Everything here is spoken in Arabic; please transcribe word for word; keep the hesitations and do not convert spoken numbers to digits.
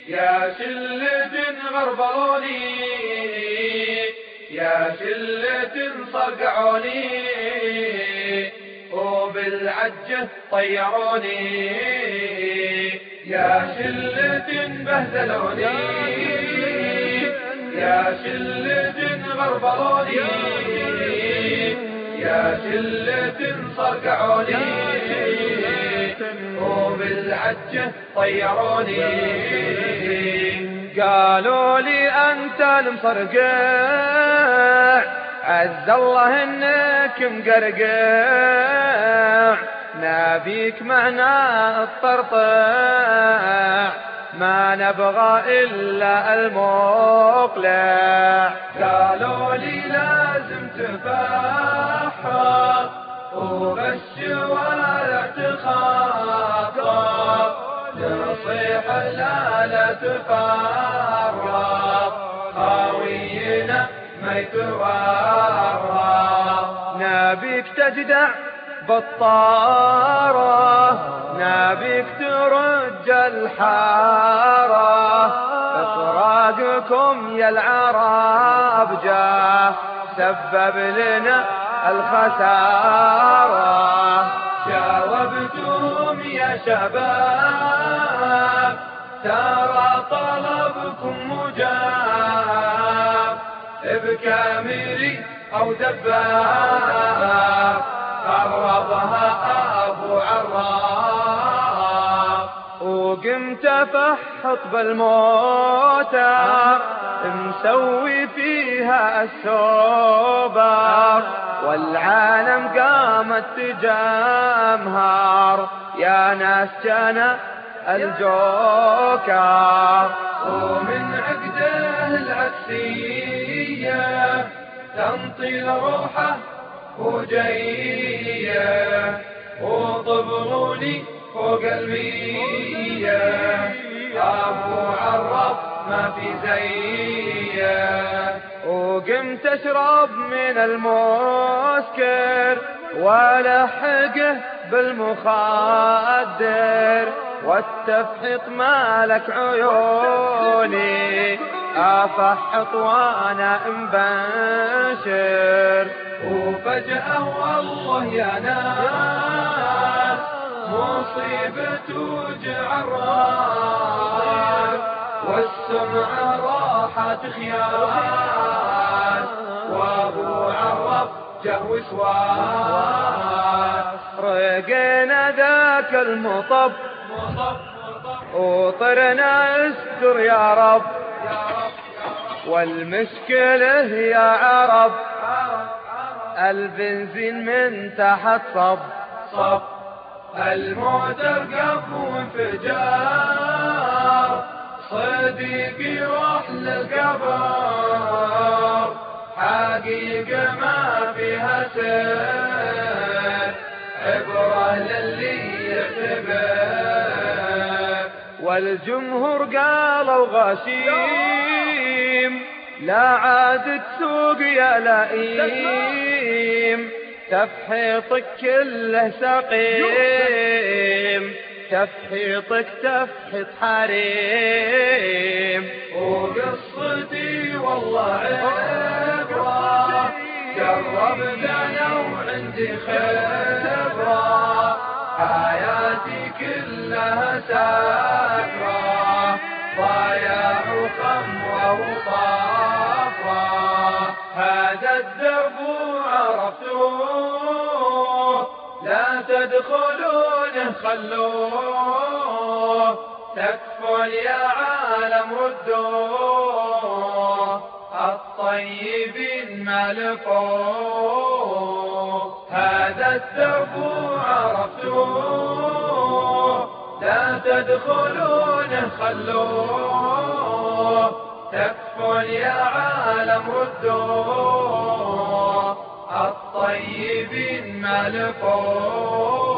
يا شلة غربلوني، يا شلة صرقعوني، وبالعجة طيروني. يا شلة بهدلوني، يا شلة غربلوني، يا شلة صرقعوني، وبالعجة طيروني. قالوا لي أنت المصرقع، عز الله إنك مقرقع، نبيك معنا الطرطع، ما نبغى إلا المقلع. قالوا لي لازم تفحر وبالشوارع تخاطر، نصيح لا لا تفرق، خاوينا ما يتورط. نبيك تجدع بالطارة، نبيك ترج الحارة، إطراقكم يا العرب جاه سبب لنا الخسارة. جاوبتهم يا شباب، ترى طلبكم مجاب، بكامري أو دباب، قربها أبو عراف. وقمت فحط بالموتى، مسوي فيها السوبر، والعالم قامت تجمهر، يا ناس جانا الجوكر. ومن عقده العكسية تنطي روحه وجاية، وطبغوني فوق المية، أبو عرف ما في زيه. وقمت اشرب من المسكر، ولحقه بالمخدر، والتفحيط مالك عيوني، افحط وانا مبشر. وفجأة والله يا ناس مصيبة توجع الراس، والسمعة راحت خياس، وابو عرف جه وسواس. رقينا ذاك المطب وطرنا استر يا رب، والمشكلة يا عرب البنزين من تحت صب صب، الموتر قف وانفجار، صديقي روح للقبر، حقيقة ما فيها سر، عبرة للي يعتبر. والجمهور قالوا غشيم، لا عاد تسوق يا لئيم، تفحيطك كله سقيم، تفحيطك تفحيط حريم. وقصتي والله عبرة، جربتنا وعندي خبرة، حياتي كلها سكرة، ضياع وخمرة وصفرة. هذا الدرب عرفتوه، لا تدخلونه خلوه، تكفون يا عالم ردوه، الطيبين ملكوه. هذا الدرب عرفتوه، لا تدخلونه خلوه، تكفون يا عالم ردوه، الطيبين ملكوه.